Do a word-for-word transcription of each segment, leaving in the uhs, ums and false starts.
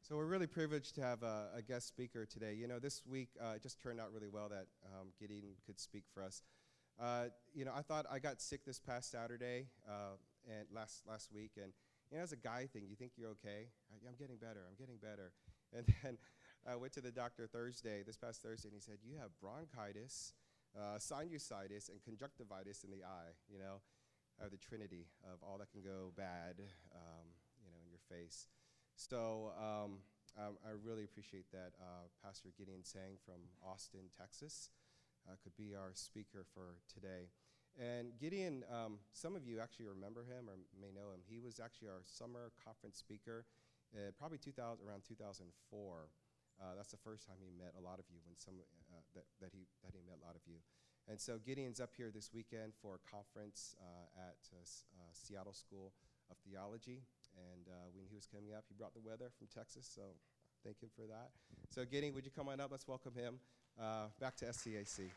So we're really privileged to have a, a guest speaker today. You know, this week uh, it just turned out really well that um, Gideon could speak for us. Uh, you know, I thought I got sick this past Saturday uh, and last last week, and you know, as a guy thing, you think you're okay. I, I'm getting better. I'm getting better. And then I went to the doctor Thursday, this past Thursday, and he said, "You have bronchitis, uh, sinusitis, and conjunctivitis in the eye. You know, uh, the trinity of all that can go bad. Um, you know, in your face." So um, um, I really appreciate that uh, Pastor Gideon Sang from Austin, Texas, uh, could be our speaker for today. And Gideon, um, some of you actually remember him or may know him. He was actually our summer conference speaker, uh, probably two thousand, around two thousand four. Uh, that's the first time he met a lot of you, when some uh, that, that he that he met a lot of you. And so Gideon's up here this weekend for a conference uh, at uh, S- uh, Seattle School of Theology. And uh, when he was coming up, he brought the weather from Texas, so thank him for that. So Gideon, would you come on up? Let's welcome him uh, back to S C A C.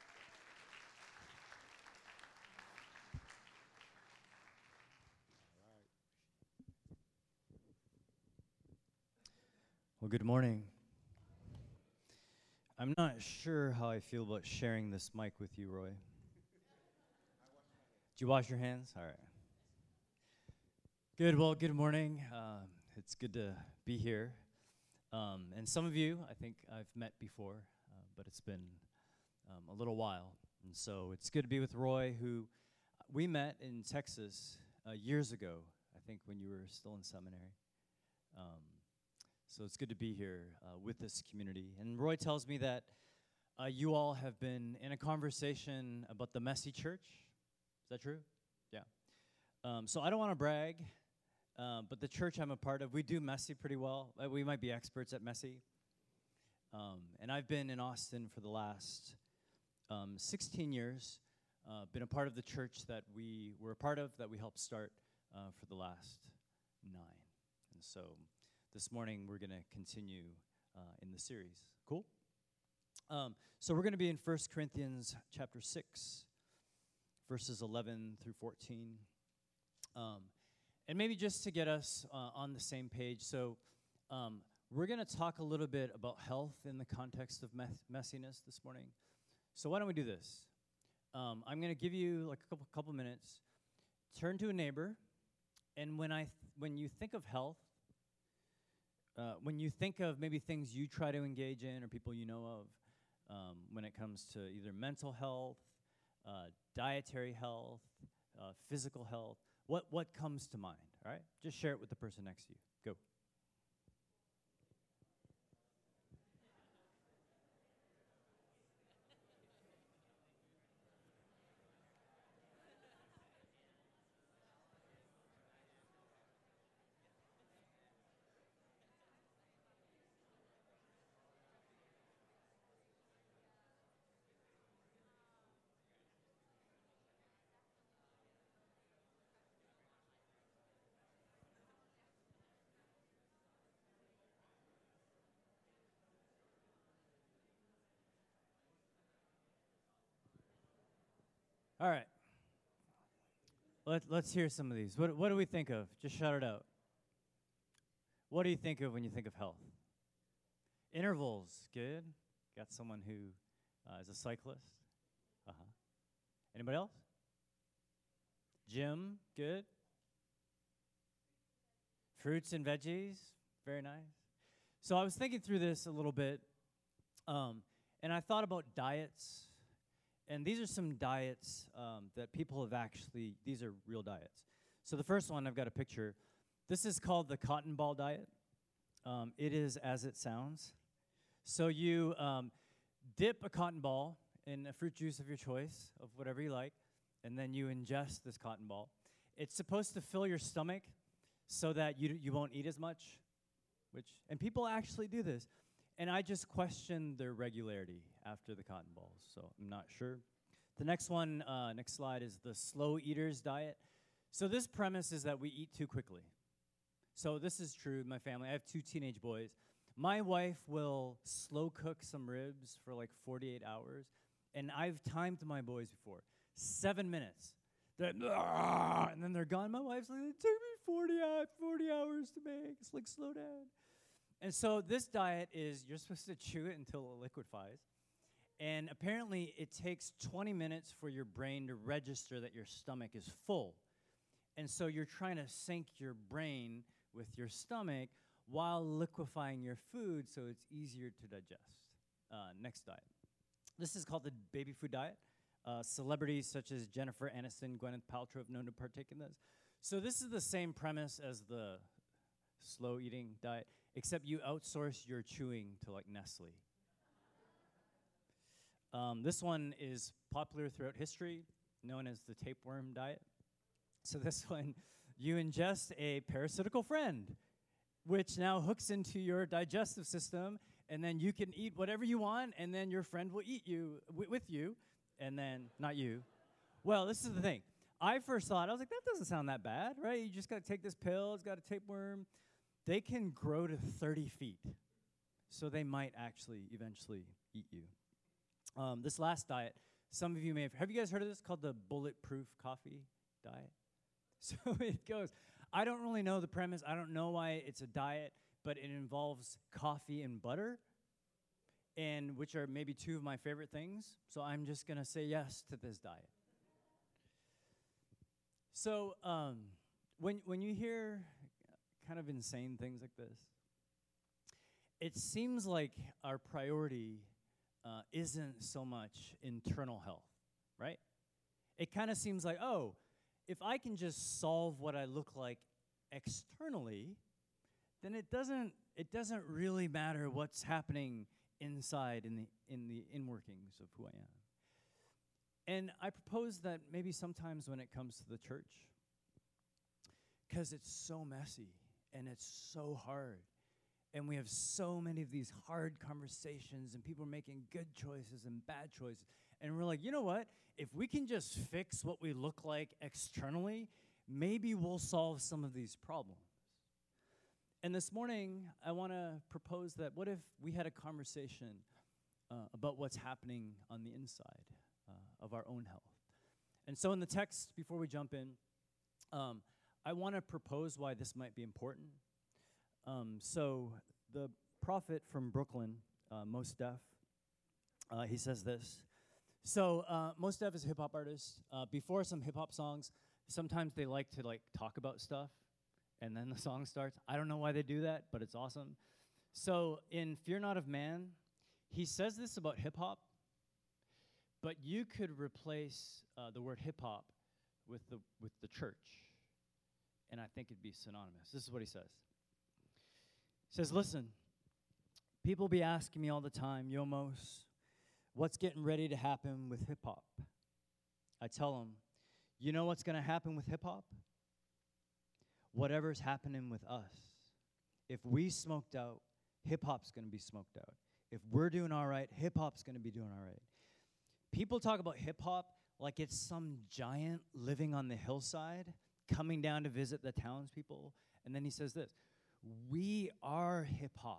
Well, good morning. I'm not sure how I feel about sharing this mic with you, Roy. Did you wash your hands? All right. Good. Well, good morning. Uh, it's good to be here. Um, and some of you, I think I've met before, uh, but it's been um, a little while. And so it's good to be with Roy, who we met in Texas uh, years ago, I think when you were still in seminary. Um, So it's good to be here uh, with this community. And Roy tells me that uh, you all have been in a conversation about the Messy Church. Is that true? Yeah. Um, so I don't want to brag, uh, but the church I'm a part of, we do Messy pretty well. Uh, we might be experts at Messy. Um, and I've been in Austin for the last um, sixteen years, uh, been a part of the church that we were a part of, that we helped start uh, for the last nine. And so this morning, we're going to continue uh, in the series. Cool? Um, so we're going to be in First Corinthians chapter six, verses eleven through fourteen. Um, and maybe just to get us uh, on the same page, so um, we're going to talk a little bit about health in the context of mess- messiness this morning. So why don't we do this? Um, I'm going to give you like a couple, couple minutes. Turn to a neighbor, and when I th- when you think of health, Uh, when you think of maybe things you try to engage in or people you know of, um, when it comes to either mental health, uh, dietary health, uh, physical health, what, what comes to mind, all right? Just share it with the person next to you. Go. All right. Let, let's hear some of these. What, what do we think of? Just shout it out. What do you think of when you think of health? Intervals, good. Got someone who uh, is a cyclist. Uh-huh. Anybody else? Gym, good. Fruits and veggies, very nice. So I was thinking through this a little bit, um, and I thought about diets. And these are some diets um, that people have actually, these are real diets. So the first one, I've got a picture. This is called the cotton ball diet. Um, it is as it sounds. So you um, dip a cotton ball in a fruit juice of your choice, of whatever you like, and then you ingest this cotton ball. It's supposed to fill your stomach so that you you won't eat as much, which, and people actually do this. And I just questioned their regularity after the cotton balls, so I'm not sure. The next one, uh, next slide, is the slow eaters diet. So this premise is that we eat too quickly. So this is true in my family. I have two teenage boys. My wife will slow cook some ribs for like forty-eight hours, and I've timed my boys before. Seven minutes. They're, "Ah," and then they're gone. My wife's like, it took me forty, forty hours to make. It's like, slow down. And so this diet is you're supposed to chew it until it liquefies. And apparently it takes twenty minutes for your brain to register that your stomach is full. And so you're trying to sync your brain with your stomach while liquefying your food so it's easier to digest. Uh, next diet. This is called the baby food diet. Uh, celebrities such as Jennifer Aniston, Gwyneth Paltrow have known to partake in this. So this is the same premise as the slow eating diet, except you outsource your chewing to like Nestle. Um, this one is popular throughout history, known as the tapeworm diet. So this one, you ingest a parasitical friend, which now hooks into your digestive system, and then you can eat whatever you want, and then your friend will eat you w- with you, and then not you. Well, this is the thing. I first thought, I was like, that doesn't sound that bad, right? You just got to take this pill. It's got a tapeworm. They can grow to thirty feet, so they might actually eventually eat you. Um, this last diet, some of you may have, have you guys heard of this called the bulletproof coffee diet? So it goes, I don't really know the premise. I don't know why it's a diet, but it involves coffee and butter, and which are maybe two of my favorite things. So I'm just going to say yes to this diet. So um, when when you hear kind of insane things like this, it seems like our priority uh, isn't so much internal health, right? It kind of seems like, oh, if I can just solve what I look like externally, then it doesn't it doesn't really matter what's happening inside in the in the inworkings of who I am. And I propose that maybe sometimes when it comes to the church, because it's so messy and it's so hard, and we have so many of these hard conversations, and people are making good choices and bad choices, and we're like, you know what? If we can just fix what we look like externally, maybe we'll solve some of these problems. And this morning, I want to propose that what if we had a conversation uh, about what's happening on the inside uh, of our own health? And so in the text, before we jump in, um, I want to propose why this might be important. Um, so the prophet from Brooklyn, uh, Mos Def, uh, he says this. So uh, Mos Def is a hip-hop artist. Uh, before some hip-hop songs, sometimes they like to like talk about stuff, and then the song starts. I don't know why they do that, but it's awesome. So in Fear Not of Man, he says this about hip-hop, but you could replace uh, the word hip-hop with the with the church, and I think it'd be synonymous. This is what he says. He says, listen, people be asking me all the time, Yo, Mos, what's getting ready to happen with hip-hop? I tell them, you know what's going to happen with hip-hop? Whatever's happening with us. If we smoked out, hip-hop's going to be smoked out. If we're doing all right, hip-hop's going to be doing all right. People talk about hip-hop like it's some giant living on the hillside, coming down to visit the townspeople. And then he says this, we are hip-hop.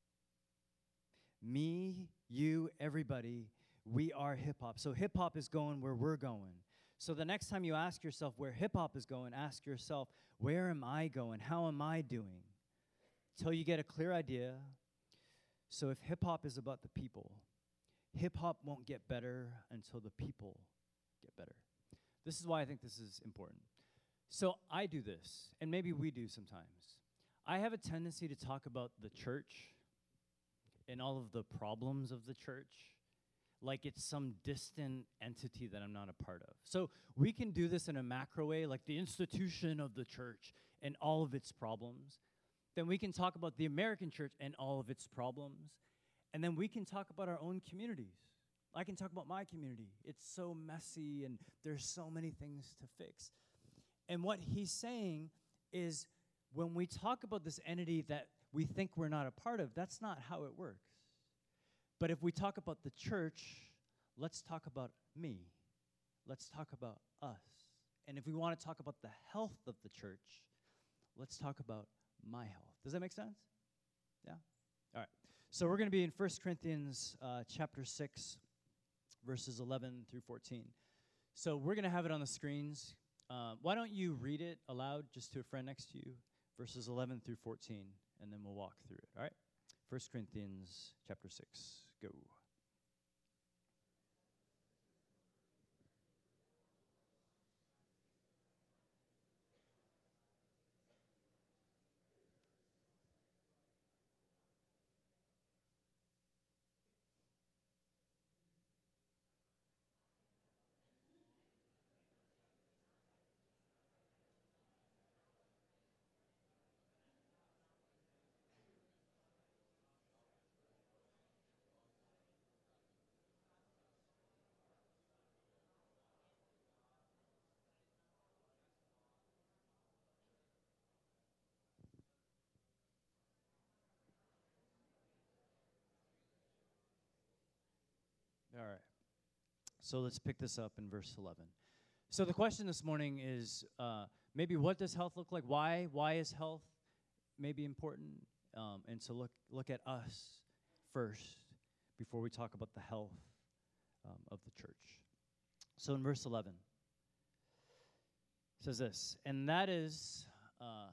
Me, you, everybody, we are hip-hop. So hip-hop is going where we're going. So the next time you ask yourself where hip-hop is going, ask yourself, where am I going? How am I doing? Till you get a clear idea. So if hip-hop is about the people, hip-hop won't get better until the people get better. This is why I think this is important. So I do this, and maybe we do sometimes. I have a tendency to talk about the church and all of the problems of the church like it's some distant entity that I'm not a part of. So we can do this in a macro way, like the institution of the church and all of its problems. Then we can talk about the American church and all of its problems. And then we can talk about our own communities. I can talk about my community. It's so messy, and there's so many things to fix. And what he's saying is, when we talk about this entity that we think we're not a part of, that's not how it works. But if we talk about the church, let's talk about me. Let's talk about us. And if we want to talk about the health of the church, let's talk about my health. Does that make sense? Yeah? All right. So we're going to be in First Corinthians uh, chapter six, verses eleven through fourteen. So we're going to have it on the screens. Uh, why don't you read it aloud just to a friend next to you? Verses eleven through fourteen, and then we'll walk through it, all right? First Corinthians chapter six. Go. All right. So let's pick this up in verse eleven. So the question this morning is uh, maybe what does health look like? Why why is health maybe important? Um, and to look look at us first before we talk about the health um, of the church. So in verse eleven, it says this, and that is uh,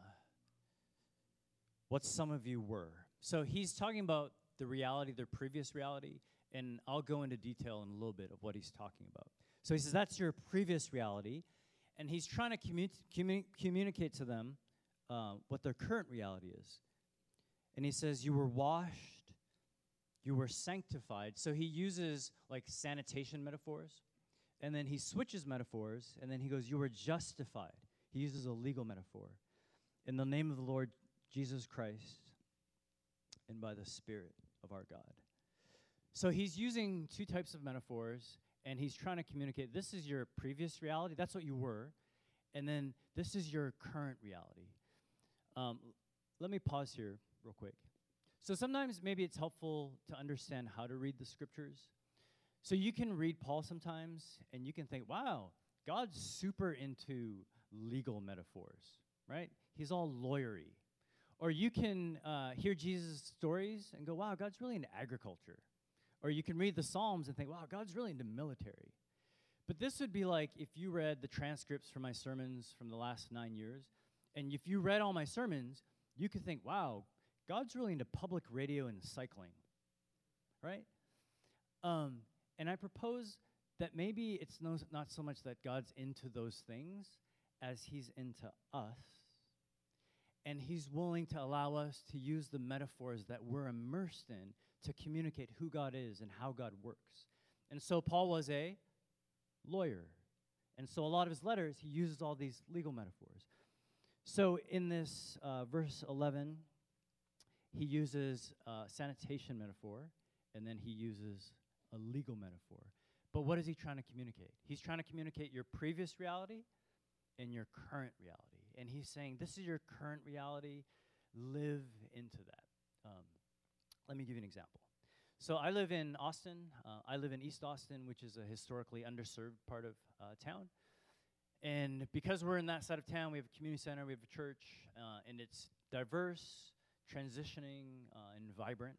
what some of you were. So he's talking about the reality, their previous reality, and I'll go into detail in a little bit of what he's talking about. So he says that's your previous reality, and he's trying to commu- commu- communicate to them uh, what their current reality is. And he says you were washed, you were sanctified. So he uses like sanitation metaphors, and then he switches metaphors, and then he goes, you were justified. He uses a legal metaphor. In the name of the Lord Jesus Christ and by the Spirit of our God. So he's using two types of metaphors, and he's trying to communicate, this is your previous reality, that's what you were, and then this is your current reality. Um, l- let me pause here real quick. So sometimes maybe it's helpful to understand how to read the scriptures. So you can read Paul sometimes, and you can think, wow, God's super into legal metaphors, right? He's all lawyery. Or you can uh, hear Jesus' stories and go, wow, God's really into agriculture. Or you can read the Psalms and think, wow, God's really into military. But this would be like if you read the transcripts from my sermons from the last nine years, and if you read all my sermons, you could think, wow, God's really into public radio and cycling, right? Um, and I propose that maybe it's no, not so much that God's into those things as he's into us, and he's willing to allow us to use the metaphors that we're immersed in to communicate who God is and how God works. And so Paul was a lawyer. And so a lot of his letters, he uses all these legal metaphors. So in this uh, verse eleven, he uses a sanitation metaphor, and then he uses a legal metaphor. But what is he trying to communicate? He's trying to communicate your previous reality and your current reality. And he's saying, this is your current reality. Live into that. Um, Let me give you an example. So I live in Austin. Uh, I live in East Austin, which is a historically underserved part of uh, town. And because we're in that side of town, we have a community center, we have a church, uh, and it's diverse, transitioning, uh, and vibrant.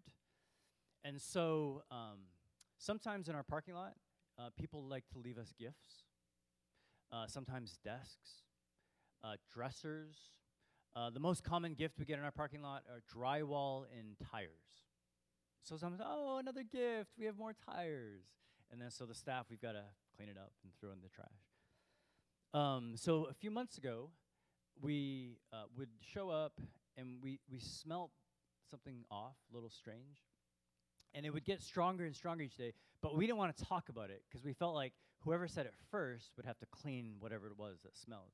And so um, sometimes in our parking lot, uh, people like to leave us gifts, uh, sometimes desks, uh, dressers. Uh, the most common gift we get in our parking lot are drywall and tires. So sometimes, oh, another gift, we have more tires. And then so the staff, we've got to clean it up and throw it in the trash. Um, so a few months ago, we uh, would show up and we, we smelt something off, a little strange. And it would get stronger and stronger each day, but we didn't want to talk about it because we felt like whoever said it first would have to clean whatever it was that smelled.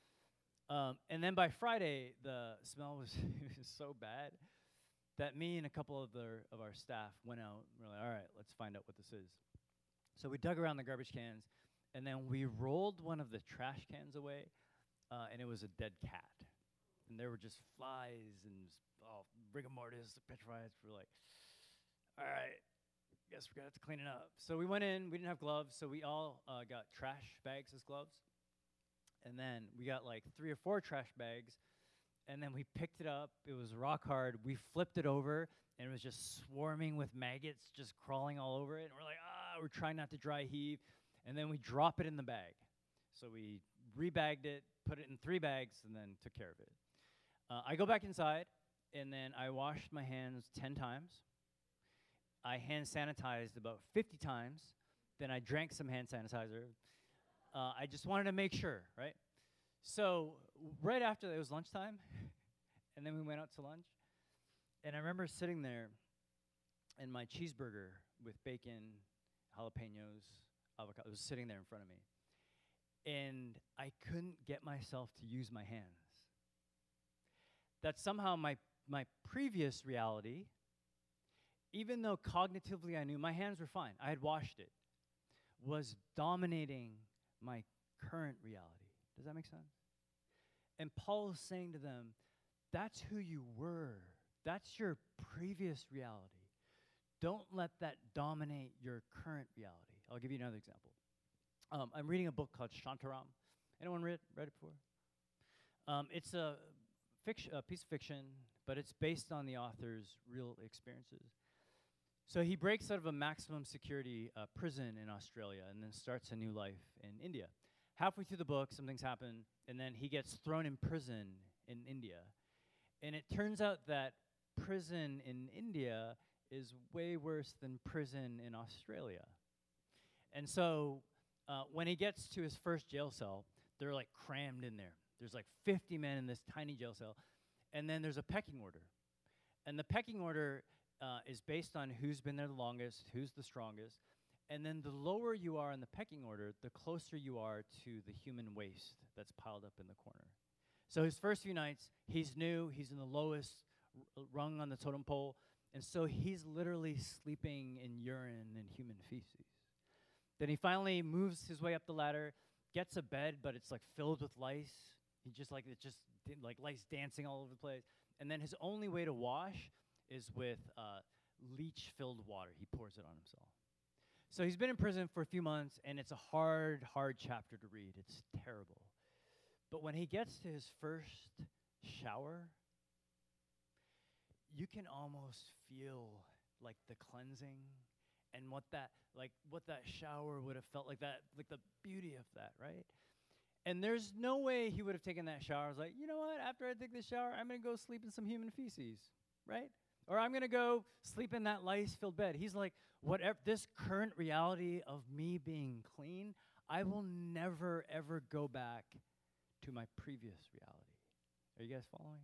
Um, and then by Friday, the smell was, it was so bad that me and a couple of, the, of our staff went out and we're like, all right, let's find out what this is. So we dug around the garbage cans, and then we rolled one of the trash cans away, uh, and it was a dead cat. And there were just flies and oh, rigor mortis, petrified. We're like, all right, guess we're going to have to clean it up. So we went in. We didn't have gloves, so we all uh, got trash bags as gloves. And then we got like three or four trash bags, and then we picked it up. It was rock hard. We flipped it over, and it was just swarming with maggots just crawling all over it. And we're like, ah, we're trying not to dry heave. And then we drop it in the bag. So we rebagged it, put it in three bags, and then took care of it. Uh, I go back inside, and then I washed my hands ten times. I hand sanitized about fifty times. Then I drank some hand sanitizer. Uh, I just wanted to make sure, right? So w- right after that, it was lunchtime, and then we went out to lunch. And I remember sitting there, and my cheeseburger with bacon, jalapenos, avocado was sitting there in front of me. And I couldn't get myself to use my hands. That somehow my, my previous reality, even though cognitively I knew my hands were fine, I had washed it, was dominating my current reality. Does that make sense? And Paul is saying to them, that's who you were. That's your previous reality. Don't let that dominate your current reality. I'll give you another example. Um, I'm reading a book called Shantaram. Anyone read, read it before? Um, it's a, fiction, a piece of fiction, but it's based on the author's real experiences. So he breaks out of a maximum security uh, prison in Australia and then starts a new life in India. Halfway through the book, something's happened, and then he gets thrown in prison in India. And it turns out that prison in India is way worse than prison in Australia. And so uh, when he gets to his first jail cell, they're like crammed in there. There's like fifty men in this tiny jail cell. And then there's a pecking order. And the pecking order uh, is based on who's been there the longest, who's the strongest. And then the lower you are in the pecking order, the closer you are to the human waste that's piled up in the corner. So his first few nights, he's new, he's in the lowest r- rung on the totem pole, and so he's literally sleeping in urine and human feces. Then he finally moves his way up the ladder, gets a bed, but it's like filled with lice. He just like, it's just d- like lice dancing all over the place. And then his only way to wash is with uh, leech-filled water. He pours it on himself. So he's been in prison for a few months, and it's a hard, hard chapter to read. It's terrible. But when he gets to his first shower, you can almost feel like the cleansing and what that like what that shower would have felt like, that like the beauty of that, right? And there's no way he would have taken that shower. I was like, you know what? After I take this shower, I'm going to go sleep in some human feces, right? Or I'm going to go sleep in that lice-filled bed. He's like, whatever, this current reality of me being clean, I will never, ever go back to my previous reality. Are you guys following?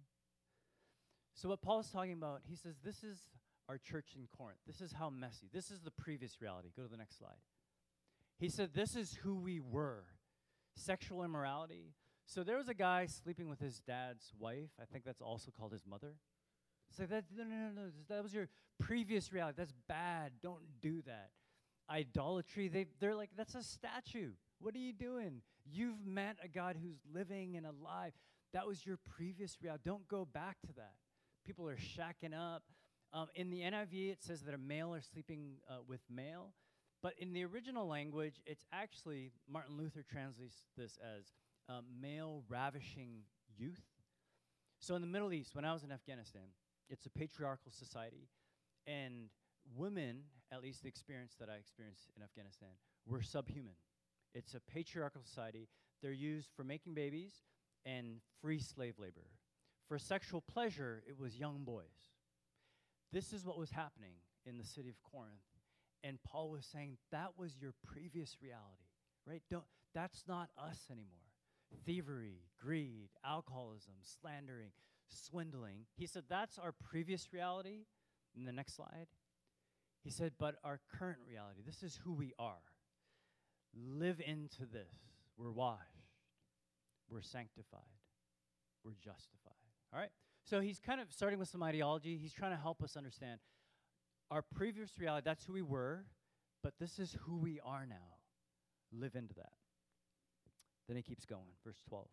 So what Paul's talking about, he says, this is our church in Corinth. This is how messy. This is the previous reality. Go to the next slide. He said, this is who we were. Sexual immorality. So there was a guy sleeping with his dad's wife. I think that's also called his mother. It's like, that, no, no, no, no. That was your previous reality. That's bad. Don't do that. Idolatry, they, they're like, that's a statue. What are you doing? You've met a God who's living and alive. That was your previous reality. Don't go back to that. People are shacking up. Um, in the N I V, it says that a male are sleeping uh, with male. But in the original language, it's actually, Martin Luther translates this as uh, male ravishing youth. So in the Middle East, when I was in Afghanistan, it's a patriarchal society. And women, at least the experience that I experienced in Afghanistan, were subhuman. It's a patriarchal society. They're used for making babies and free slave labor. For sexual pleasure, it was young boys. This is what was happening in the city of Corinth. And Paul was saying that was your previous reality, right? Don't, that's not us anymore. Thievery, greed, alcoholism, slandering, swindling. He said that's our previous reality. In the next slide, he said, but our current reality, this is who we are. Live into this. We're washed. We're sanctified. We're justified. All right? So he's kind of starting with some ideology. He's trying to help us understand our previous reality, that's who we were, but this is who we are now. Live into that. Then he keeps going, verse twelve.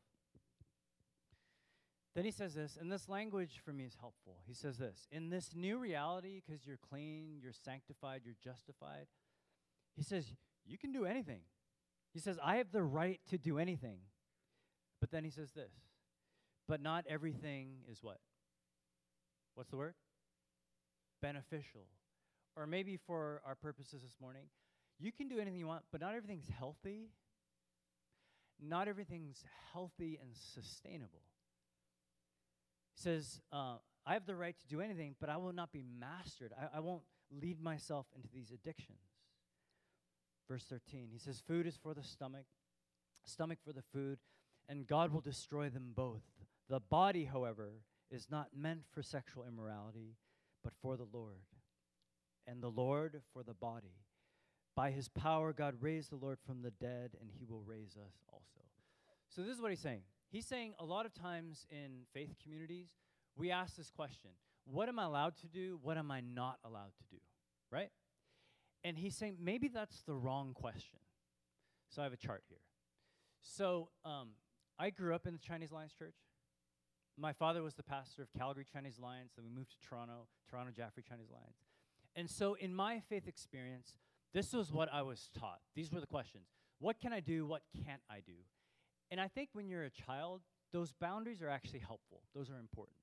Then he says this, and this language for me is helpful. He says this, in this new reality, because you're clean, you're sanctified, you're justified, he says, you can do anything. He says, I have the right to do anything. But then he says this, but not everything is what? What's the word? Beneficial. Or maybe for our purposes this morning, you can do anything you want, but not everything's healthy. Not everything's healthy and sustainable. He says, uh, I have the right to do anything, but I will not be mastered. I, I won't lead myself into these addictions. Verse thirteen, he says, food is for the stomach, stomach for the food, and God will destroy them both. The body, however, is not meant for sexual immorality, but for the Lord, and the Lord for the body. By his power, God raised the Lord from the dead, and he will raise us also. So this is what he's saying. He's saying a lot of times in faith communities, we ask this question, what am I allowed to do? What am I not allowed to do, right? And he's saying maybe that's the wrong question. So I have a chart here. So um, I grew up in the Chinese Alliance Church. My father was the pastor of Calgary Chinese Alliance, then we moved to Toronto, Toronto Jaffrey Chinese Alliance. And so in my faith experience, this was what I was taught. These were the questions. What can I do? What can't I do? And I think when you're a child, those boundaries are actually helpful. Those are important.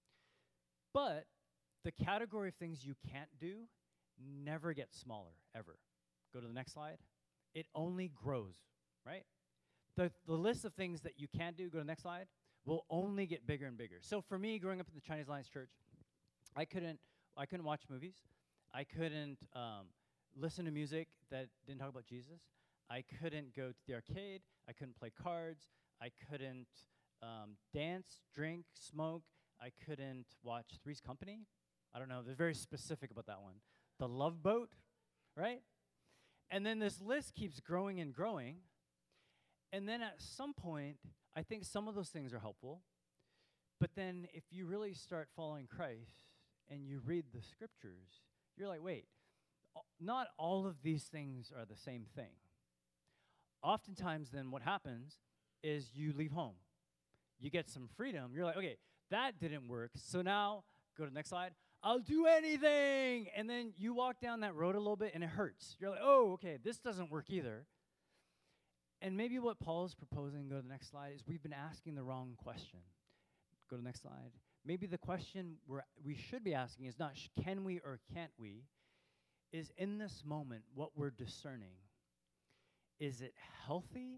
But the category of things you can't do never gets smaller, ever. Go to the next slide. It only grows, right? The, the list of things that you can't do, go to the next slide, will only get bigger and bigger. So for me, growing up in the Chinese Alliance Church, I couldn't, I couldn't watch movies. I couldn't um, listen to music that didn't talk about Jesus. I couldn't go to the arcade. I couldn't play cards. I couldn't um, dance, drink, smoke. I couldn't watch Three's Company. I don't know. They're very specific about that one. The Love Boat, right? And then this list keeps growing and growing. And then at some point, I think some of those things are helpful. But then if you really start following Christ and you read the scriptures, you're like, wait, not all of these things are the same thing. Oftentimes then what happens is you leave home. You get some freedom. You're like, okay, that didn't work. So now, go to the next slide. I'll do anything. And then you walk down that road a little bit and it hurts. You're like, oh, okay, this doesn't work either. And maybe what Paul is proposing, go to the next slide, is we've been asking the wrong question. Go to the next slide. Maybe the question we're, we should be asking is not sh- can we or can't we, is in this moment what we're discerning. Is it healthy?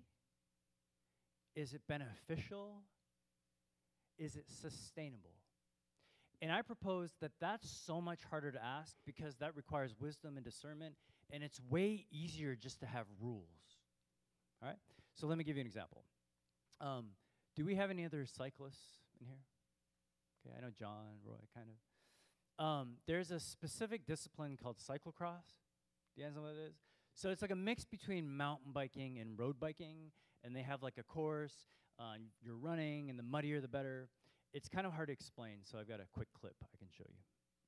Is it beneficial? Is it sustainable? And I propose that that's so much harder to ask because that requires wisdom and discernment, and it's way easier just to have rules. All right? So let me give you an example. Um, do we have any other cyclists in here? Okay, I know John, Roy, kind of. Um, there's a specific discipline called cyclocross. Do you guys know what it is? So it's like a mix between mountain biking and road biking, and they have like a course. Uh, you're running, and the muddier the better. It's kind of hard to explain, so I've got a quick clip I can show you.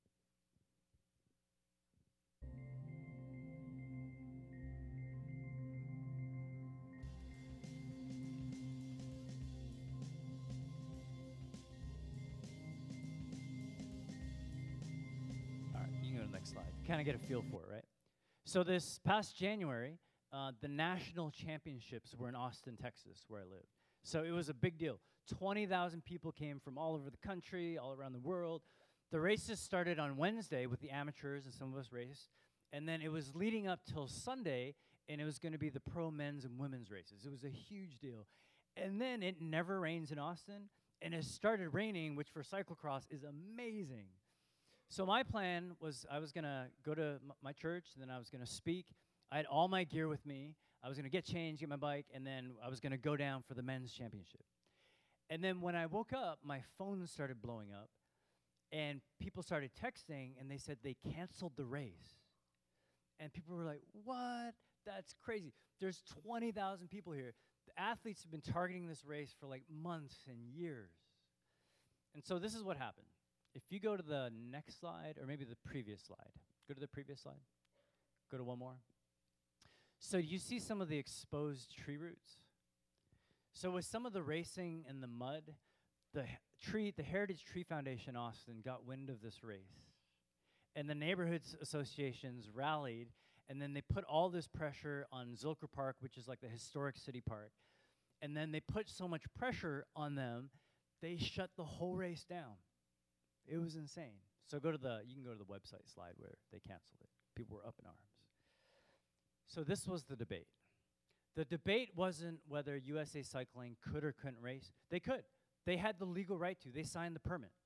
All right, you can go to the next slide. Kind of get a feel for it, right? So this past January, uh, the national championships were in Austin, Texas, where I live. So it was a big deal. twenty thousand people came from all over the country, all around the world. The races started on Wednesday with the amateurs, and some of us raced. And then it was leading up till Sunday, and it was going to be the pro men's and women's races. It was a huge deal. And then it never rains in Austin, and it started raining, which for cyclocross is amazing. So my plan was I was going to go to m- my church, and then I was going to speak. I had all my gear with me. I was going to get changed, get my bike, and then I was going to go down for the men's championship. And then when I woke up, my phone started blowing up, and people started texting, and they said they canceled the race. And people were like, what? That's crazy. There's twenty thousand people here. The athletes have been targeting this race for like months and years. And so this is what happened. If you go to the next slide, or maybe the previous slide. Go to the previous slide. Go to one more. So you see some of the exposed tree roots? So with some of the racing in the mud, the h- tree, the Heritage Tree Foundation Austin got wind of this race. And the neighborhoods associations rallied, and then they put all this pressure on Zilker Park, which is like the historic city park. And then they put so much pressure on them, they shut the whole race down. It was insane. So go to the, you can go to the website slide where they canceled it. People were up in arms. So this was the debate. The debate wasn't whether U S A Cycling could or couldn't race. They could. They had the legal right to. They signed the permit.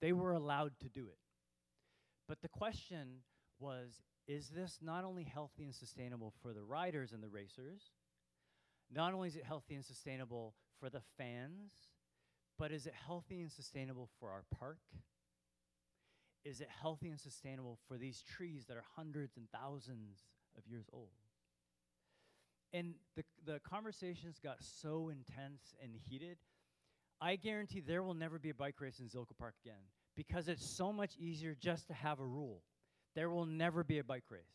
They were allowed to do it. But the question was, is this not only healthy and sustainable for the riders and the racers, not only is it healthy and sustainable for the fans, but is it healthy and sustainable for our park? Is it healthy and sustainable for these trees that are hundreds and thousands of years old? And the, the conversations got so intense and heated, I guarantee there will never be a bike race in Zilker Park again, because it's so much easier just to have a rule. There will never be a bike race.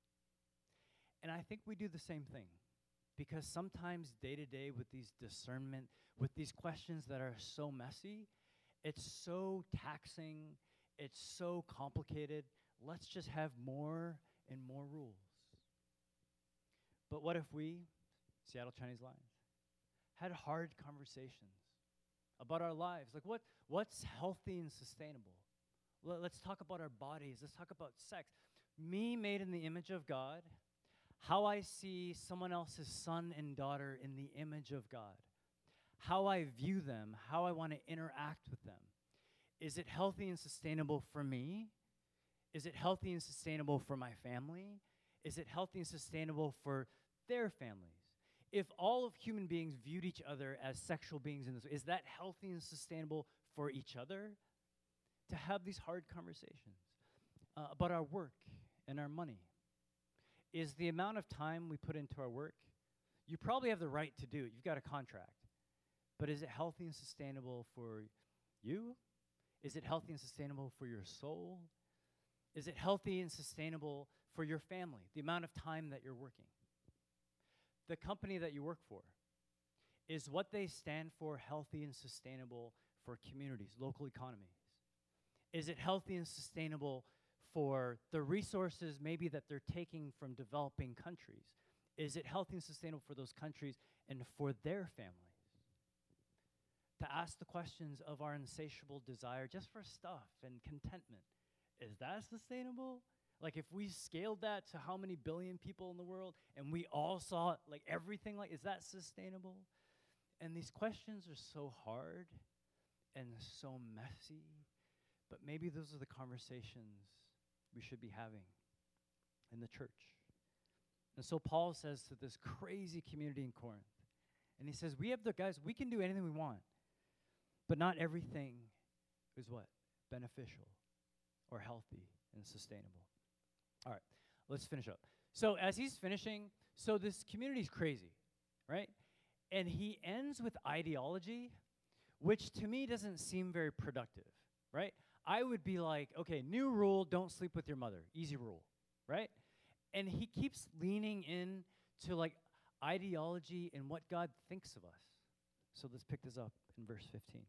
And I think we do the same thing, because sometimes day to day with these discernment, with these questions that are so messy, it's so taxing, it's so complicated. Let's just have more and more rules. But what if we, Seattle Chinese Lions, had hard conversations about our lives? Like what, what's healthy and sustainable? L- let's talk about our bodies. Let's talk about sex. Me made in the image of God, how I see someone else's son and daughter in the image of God, how I view them, how I want to interact with them. Is it healthy and sustainable for me? Is it healthy and sustainable for my family? Is it healthy and sustainable for their families? If all of human beings viewed each other as sexual beings in this way, is that healthy and sustainable for each other? To have these hard conversations uh, about our work and our money. Is the amount of time we put into our work, you probably have the right to do it. You've got a contract. But is it healthy and sustainable for you? Is it healthy and sustainable for your soul? Is it healthy and sustainable for your family, the amount of time that you're working? The company that you work for, is what they stand for healthy and sustainable for communities, local economies? Is it healthy and sustainable for the resources maybe that they're taking from developing countries? Is it healthy and sustainable for those countries and for their families? To ask the questions of our insatiable desire just for stuff and contentment. Is that sustainable? Like if we scaled that to how many billion people in the world and we all saw like everything, like, is that sustainable? And these questions are so hard and so messy, but maybe those are the conversations we should be having in the church. And so Paul says to this crazy community in Corinth, and he says, we have the guys, we can do anything we want, but not everything is what? Beneficial or healthy and sustainable. All right, let's finish up. So as he's finishing, so this community is crazy, right? And he ends with ideology, which to me doesn't seem very productive, right? I would be like, okay, new rule, don't sleep with your mother. Easy rule, right? And he keeps leaning in to like ideology and what God thinks of us. So let's pick this up in verse fifteen.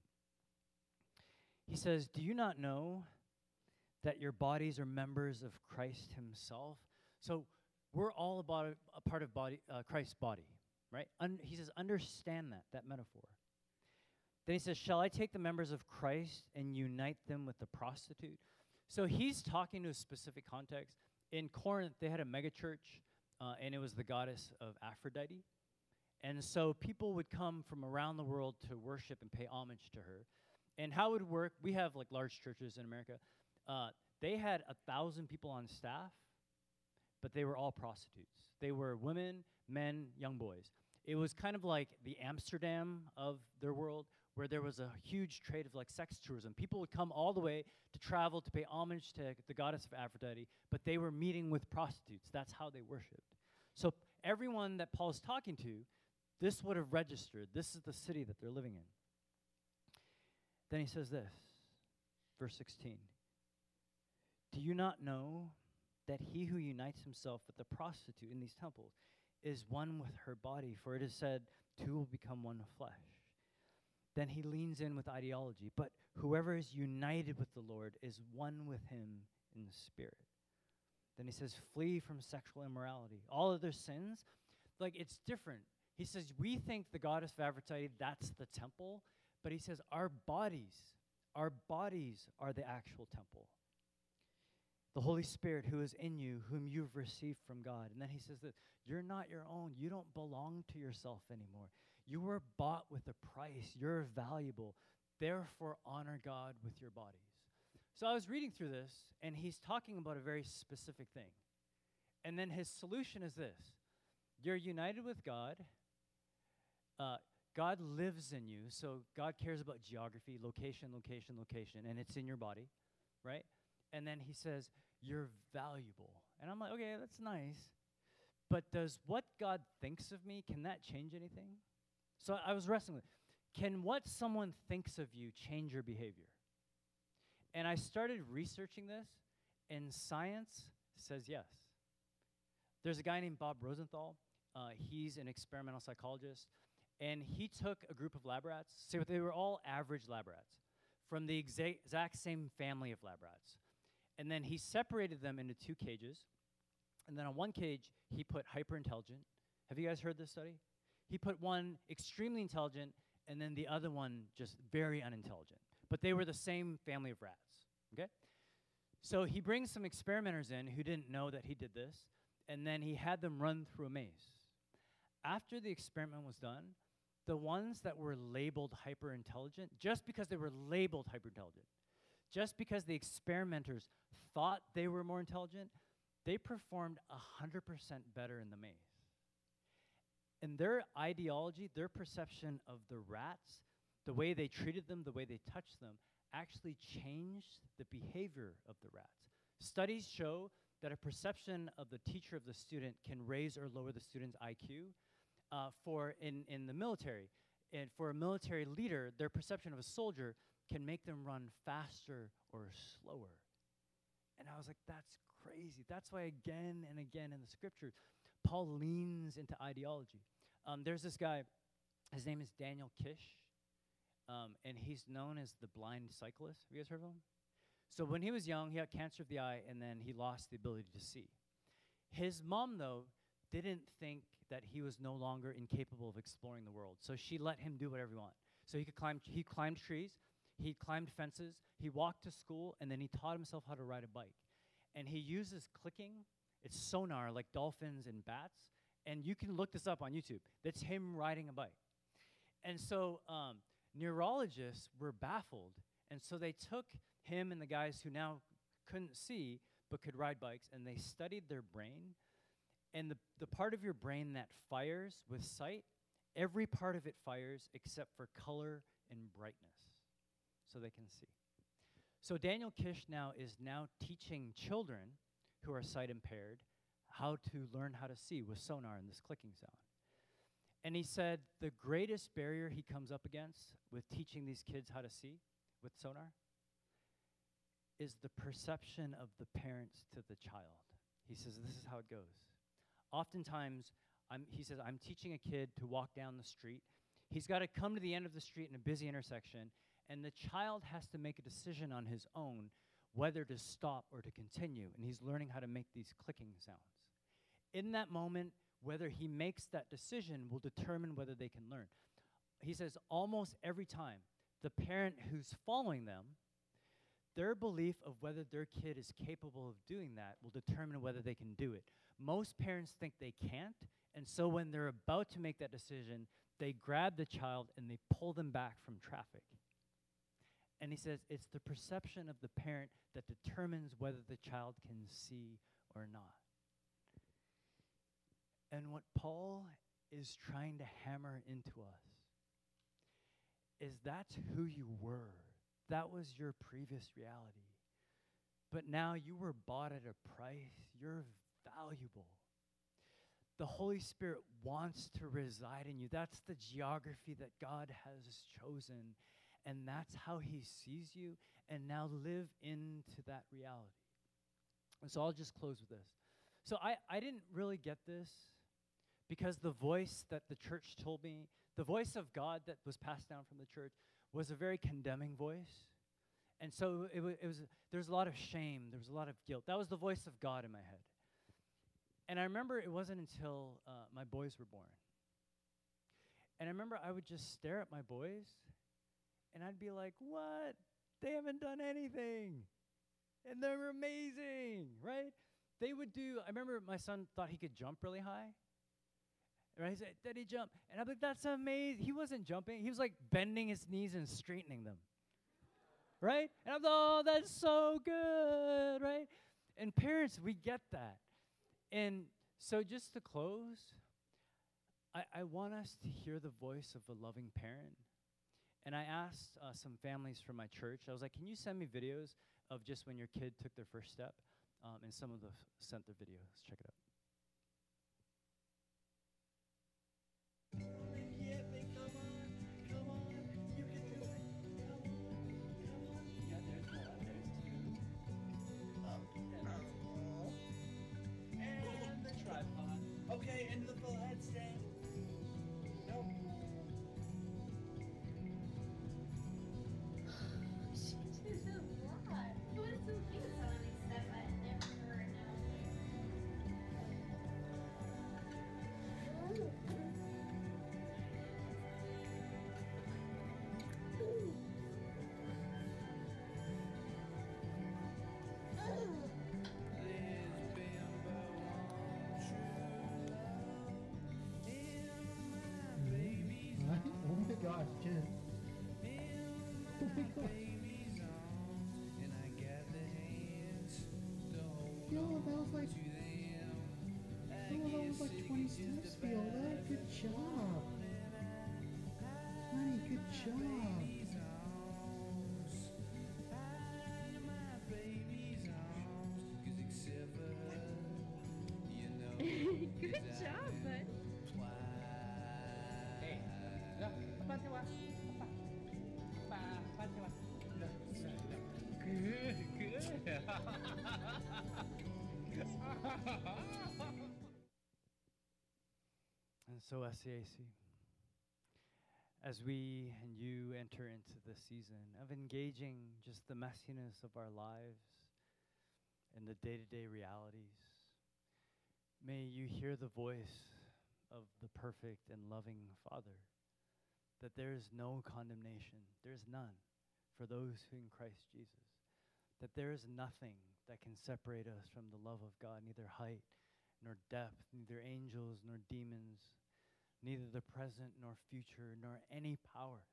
He says, do you not know that your bodies are members of Christ himself? So we're all about a, a part of body, uh, Christ's body, right? Un- he says, understand that, that metaphor. Then he says, shall I take the members of Christ and unite them with the prostitute? So he's talking to a specific context. In Corinth, they had a megachurch, uh, and it was the goddess of Aphrodite. And so people would come from around the world to worship and pay homage to her. And how it would work, we have like large churches in America. Uh, they had a thousand people on staff, but they were all prostitutes. They were women, men, young boys. It was kind of like the Amsterdam of their world, where there was a huge trade of like sex tourism. People would come all the way to travel to pay homage to the goddess of Aphrodite, but they were meeting with prostitutes. That's how they worshipped. So everyone that Paul's talking to, this would have registered. This is the city that they're living in. Then he says this, verse sixteen. Do you not know that he who unites himself with the prostitute in these temples is one with her body? For it is said, two will become one flesh. Then he leans in with ideology. But whoever is united with the Lord is one with him in the spirit. Then he says, flee from sexual immorality. All other sins, like it's different. He says, we think the goddess of Aphrodite, that's the temple. But he says, our bodies, our bodies are the actual temple. The Holy Spirit who is in you, whom you've received from God. And then he says that you're not your own. You don't belong to yourself anymore. You were bought with a price. You're valuable. Therefore, honor God with your bodies. So I was reading through this, and he's talking about a very specific thing. And then his solution is this. You're united with God. Uh, God lives in you, so God cares about geography, location, location, location, and it's in your body, right? And then he says, you're valuable. And I'm like, okay, that's nice. But does what God thinks of me, can that change anything? So I was wrestling with, can what someone thinks of you change your behavior? And I started researching this, and science says yes. There's a guy named Bob Rosenthal. Uh, he's an experimental psychologist, and he took a group of lab rats. So they were all average lab rats from the exa- exact same family of lab rats. And then he separated them into two cages. And then on one cage, he put hyper-intelligent. Have you guys heard this study? He put one extremely intelligent, and then the other one just very unintelligent. But they were the same family of rats, okay? So he brings some experimenters in who didn't know that he did this, and then he had them run through a maze. After the experiment was done, the ones that were labeled hyper-intelligent, just because they were labeled hyper-intelligent, just because the experimenters thought they were more intelligent, they performed one hundred percent better in the maze. And their ideology, their perception of the rats, the way they treated them, the way they touched them, actually changed the behavior of the rats. Studies show that a perception of the teacher of the student can raise or lower the student's I Q. Uh, for in, in the military, and for a military leader, their perception of a soldier can make them run faster or slower. And I was like, that's crazy. That's why again and again in the scriptures, Paul leans into ideology. Um, there's this guy, his name is Daniel Kish, um, and he's known as the blind cyclist. Have you guys heard of him? So when he was young, he had cancer of the eye, and then he lost the ability to see. His mom, though, didn't think that he was no longer incapable of exploring the world, so she let him do whatever he wanted. So he could climb, he climbed trees, he climbed fences, he walked to school, and then he taught himself how to ride a bike. And he uses clicking. It's sonar, like dolphins and bats, and you can look this up on YouTube. That's him riding a bike. And so um, neurologists were baffled, and so they took him and the guys who now couldn't see but could ride bikes, and they studied their brain. And the, the part of your brain that fires with sight, every part of it fires except for color and brightness, so they can see. So Daniel Kish now is now teaching children who are sight impaired how to learn how to see with sonar and this clicking sound. And he said the greatest barrier he comes up against with teaching these kids how to see with sonar is the perception of the parents to the child. He says this is how it goes. Oftentimes, I'm, he says, I'm teaching a kid to walk down the street. He's got to come to the end of the street in a busy intersection, and the child has to make a decision on his own whether to stop or to continue, and he's learning how to make these clicking sounds. In that moment, whether he makes that decision will determine whether they can learn. He says almost every time, the parent who's following them, their belief of whether their kid is capable of doing that will determine whether they can do it. Most parents think they can't, and so when they're about to make that decision, they grab the child and they pull them back from traffic. And he says it's the perception of the parent that determines whether the child can see or not. And what Paul is trying to hammer into us is that's who you were. That was your previous reality. But now you were bought at a price. You're valuable. The Holy Spirit wants to reside in you. That's the geography that God has chosen. And that's how he sees you. And now live into that reality. And so I'll just close with this. So I, I didn't really get this because the voice that the church told me, the voice of God that was passed down from the church, was a very condemning voice. And so it, w- it was, there was a lot of shame. There was a lot of guilt. That was the voice of God in my head. And I remember it wasn't until uh, my boys were born. And I remember I would just stare at my boys, and I'd be like, what? They haven't done anything. And they're amazing, right? They would do, I remember my son thought he could jump really high. Right? He said, Daddy, jump. And I'm like, that's amazing. He wasn't jumping. He was like bending his knees and straightening them. right? And I'm, oh, that's so good, right? And parents, we get that. And so just to close, I, I want us to hear the voice of a loving parent. And I asked uh, some families from my church, I was like, can you send me videos of just when your kid took their first step? Um, and some of them sent their videos. Check it out. Okay, into the full headstand. Nope. She did a lot. It was so cute. Some of these stuff I had never heard. And I was Oh my gosh, Jen. Oh my god. Yo, that was like. Oh, that was like twenty steps, Viola. Good job. Honey, good job. good job, bud. Good, good. And so, S C A C, as we and you enter into the season of engaging just the messiness of our lives and the day-to-day realities, may you hear the voice of the perfect and loving Father, that there is no condemnation, there is none for those who in Christ Jesus, that there is nothing that can separate us from the love of God, neither height nor depth, neither angels nor demons, neither the present nor future, nor any powers.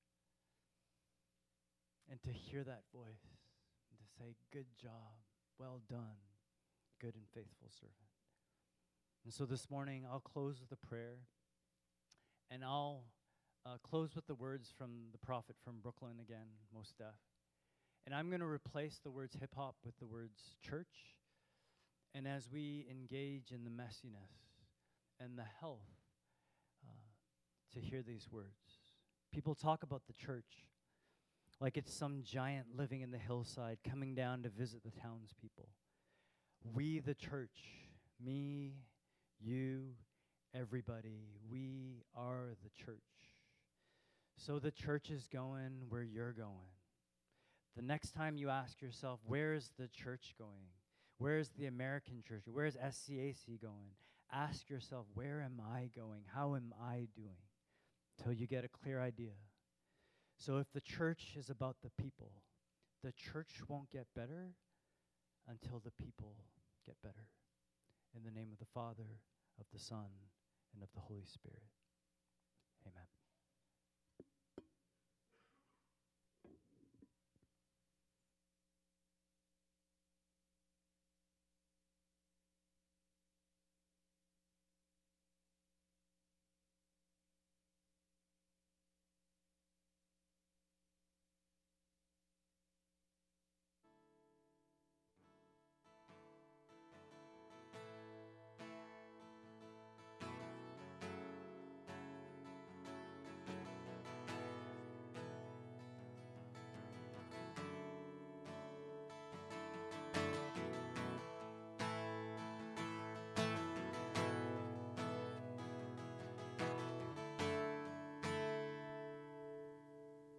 And to hear that voice and to say, good job, well done, good and faithful servant. And so this morning, I'll close with a prayer, and I'll uh, close with the words from the prophet from Brooklyn again, Mos Def. And I'm going to replace the words hip-hop with the words church. And as we engage in the messiness and the health, uh, to hear these words. People talk about the church like it's some giant living in the hillside coming down to visit the townspeople. We, the church, me, you, everybody, we are the church. So the church is going where you're going. The next time you ask yourself, where is the church going? Where is the American church? Where is S C A C going? Ask yourself, where am I going? How am I doing? Till you get a clear idea. So if the church is about the people, the church won't get better until the people get better. In the name of the Father, of the Son, and of the Holy Spirit. Amen.